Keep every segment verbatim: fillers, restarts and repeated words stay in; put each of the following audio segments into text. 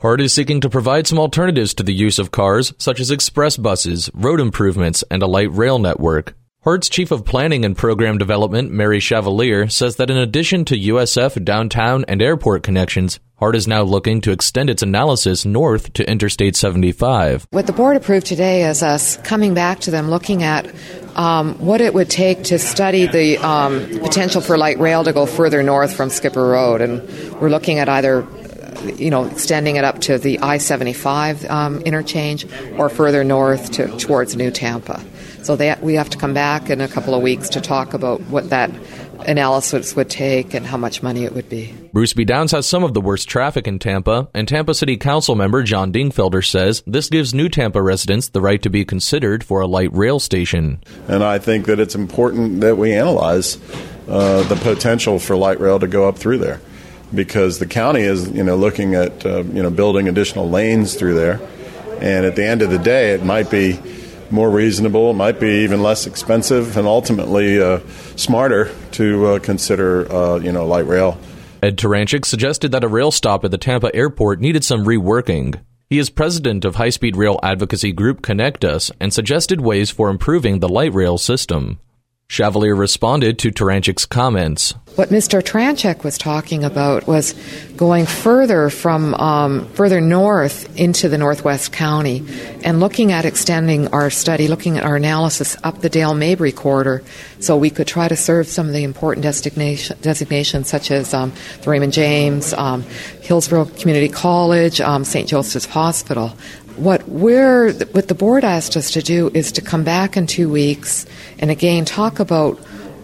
Hart is seeking to provide some alternatives to the use of cars, such as express buses, road improvements, and a light rail network. Hart's Chief of Planning and Program Development, Mary Chevalier, says that in addition to U S F downtown and airport connections, Hart is now looking to extend its analysis north to Interstate seventy-five. What the board approved today is us coming back to them looking at um, what it would take to study the um, potential for light rail to go further north from Skipper Road. And we're looking at either you know, extending it up to the I seventy-five um, interchange or further north to, towards New Tampa. So they, we have to come back in a couple of weeks to talk about what that analysis would take and how much money it would be. Bruce B. Downs has some of the worst traffic in Tampa, and Tampa City Council member John Dingfelder says this gives New Tampa residents the right to be considered for a light rail station. And I think that it's important that we analyze uh, the potential for light rail to go up through there, because the county is, you know, looking at, uh, you know, building additional lanes through there. And at the end of the day, it might be more reasonable, it might be even less expensive, and ultimately uh, smarter to uh, consider, uh, you know, light rail. Ed Taranchik suggested that a rail stop at the Tampa airport needed some reworking. He is president of high-speed rail advocacy group Connect Us and suggested ways for improving the light rail system. Chevalier responded to Taranchik's comments. What Mister Taranchik was talking about was going further from um, further north into the Northwest County and looking at extending our study, looking at our analysis up the Dale Mabry corridor, so we could try to serve some of the important designation, designations such as um, the Raymond James, um, Hillsborough Community College, um, Saint Joseph's Hospital. What we're, what the board asked us to do is to come back in two weeks and again talk about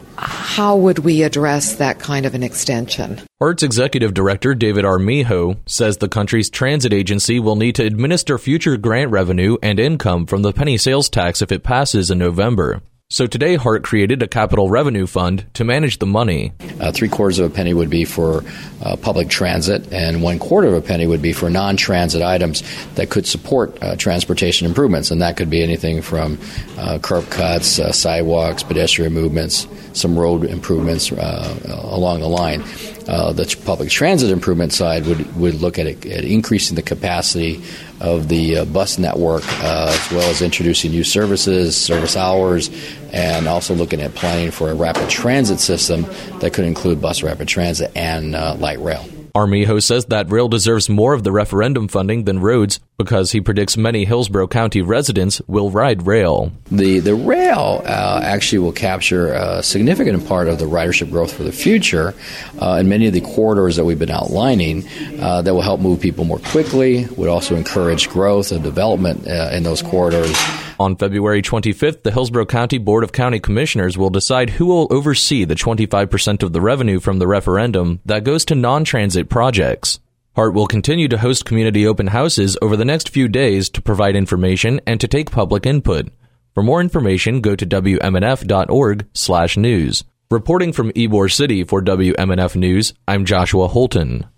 how would we address that kind of an extension. Hart's executive director, David Armijo, says the country's transit agency will need to administer future grant revenue and income from the penny sales tax if it passes in November. So today, Hart created a capital revenue fund to manage the money. Uh, three quarters of a penny would be for uh, public transit, and one quarter of a penny would be for non-transit items that could support uh, transportation improvements. And that could be anything from uh, curb cuts, uh, sidewalks, pedestrian movements, some road improvements uh, along the line. Uh, the public transit improvement side would, would look at, it, at increasing the capacity of the uh, bus network, uh, as well as introducing new services, service hours, and also looking at planning for a rapid transit system that could include bus rapid transit and uh, light rail. Armijo says that rail deserves more of the referendum funding than roads because he predicts many Hillsborough County residents will ride rail. The the rail uh, actually will capture a significant part of the ridership growth for the future uh, in many of the corridors that we've been outlining uh, that will help move people more quickly, would also encourage growth and development uh, in those corridors. On February twenty-fifth, the Hillsborough County Board of County Commissioners will decide who will oversee the twenty-five percent of the revenue from the referendum that goes to non-transit projects. Hart will continue to host community open houses over the next few days to provide information and to take public input. For more information, go to W M N F dot org slash news. Reporting from Ybor City for W M N F News, I'm Joshua Holton.